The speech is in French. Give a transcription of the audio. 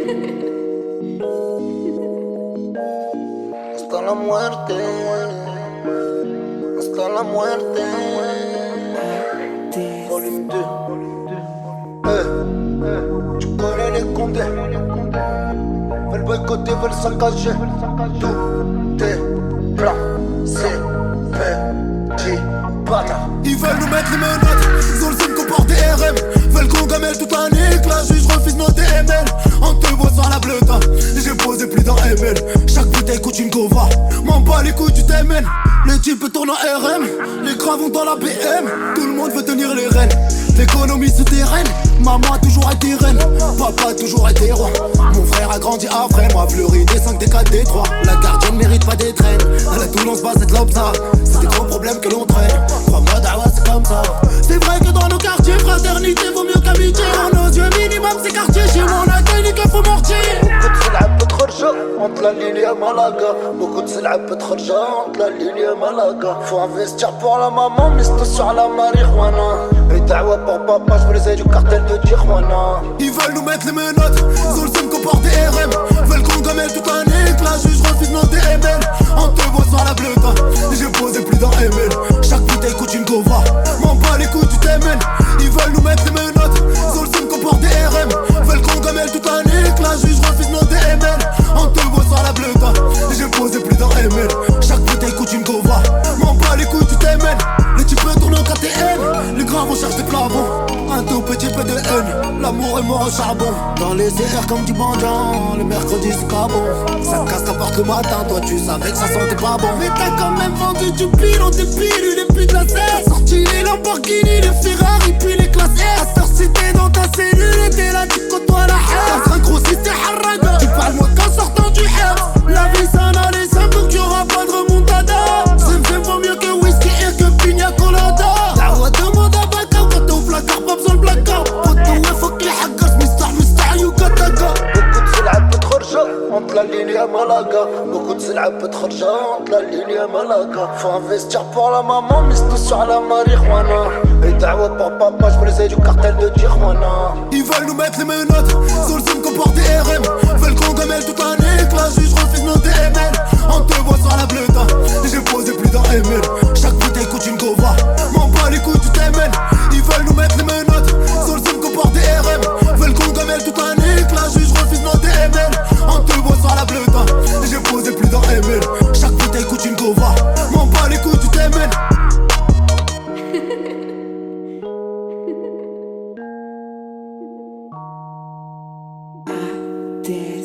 Hasta la muerte, hasta la muerte. Volume 2. Tu connais les condés. Veulent boycotter, veulent saccager. Tout est blanc, c'est petit bâtard. Ils veulent nous mettre les menottes, ils ont le seum qu'on porte des RM. Veulent qu'on gamelle tout un nique, la juge refuse nos DML. On te voit sur la bleuta, j'ai posé plus d'un ML. Chaque bouteille coûte une cova, m'en bats les couilles du TMN. Les types tournent en RM, les gras vont dans la BM. Tout le monde veut tenir les rênes, l'économie souterraine. Maman a toujours été reine, papa a toujours été roi. Mon frère a grandi après moi, fleuri des 5, des 4, des 3. La gardienne mérite pas des traînes, à la Toulon se passe cette l'obsa. C'est des gros problèmes que l'on traîne, crois-moi Dawa c'est comme ça. C'est vrai que dans nos quartiers, fraternité vaut mieux qu'amitié. Dans nos yeux minimum c'est quartier, chez moi on accueille les keufs au mortier. Beaucoup de سلعة بتخرجها entre la Lille et Malaga. Beaucoup de سلعة بتخرجها entre la Lille et Malaga. Faut investir pour la maman, mais c'est sur la marijuana. Et Dawa pour papa, je veux les aider du cartel de Tijuana. Ils veulent nous mettre les menottes, ils ont le seum qu'on porte des RM. Veulent qu'on gamelle tout un nique, la juge refuse nos DML. On te voit sur la bleuta, j'ai posé plus d'un ML. Chaque bouteille coûte une cova, m'en bats les couilles du TMN. Ils veulent nous mettre les menottes, ils ont le seum qu'on porte des RM. Veulent qu'on gamelle tout un nique, la juge refuse nos DML. On te voit sur la bleuta, j'ai posé plus d'un ML. Chaque bouteille coûte une cova, m'en bats les couilles du TMN. Les types tournent en KTM, les grands recherchent des plafonds. Un tout petit peu de haine, l'amour est mort au charbon. Dans les CR comme du bandant, le mercredi c'est pas bon. Ça te casse ta porte le matin, toi tu savais que ça sentait pas bon. Mais t'as quand même vendu du pilon, des pilules et puis de la cesse. T'as sorti les Lamborghini, les Ferrari puis les classes S. Ta sœur c'était dans ta cellule et t'es là tu côtoies la haine. T'as un gros si t'es harraga, tu parles moins qu'en sortant du haine. La vie s'en allait simple donc y'aura pas de remontada. Zem vaut mieux que whisky et que pina colada. Dawa demande à Baka quand t'es au placard, pas besoin de placard. Poto ouais faut que les hackers, Mister you got the gun. Beaucoup de سلعة بتخرجها entre la Lille et Malaga. Beaucoup de سلعة بتخرجها entre la Lille et Malaga. Faut investir pour la maman, mais c'est sur la marijuana. Et Dawa pour papa, je veux les aider du cartel de Tijuana. Ils veulent nous mettre les menottes, ils ont le seum qu'on porte des RM. Veulent qu'on gamelle tout un nique, la juge refuse nos DML. On te voit sur la bleuta, j'ai posé plus d'un ML. Chaque bouteille coûte une cova, m'en bats les couilles du TMN. Ils veulent nous mettre les menottes, ils ont le seum qu'on porte des RM. Veulent qu'on gamelle tout un nique, la juge refuse nos DML. On te voit sur la bleuta, j'ai posé plus d'un ML. Chaque bouteille coûte une cova, m'en bats les couilles du TMN. Damn.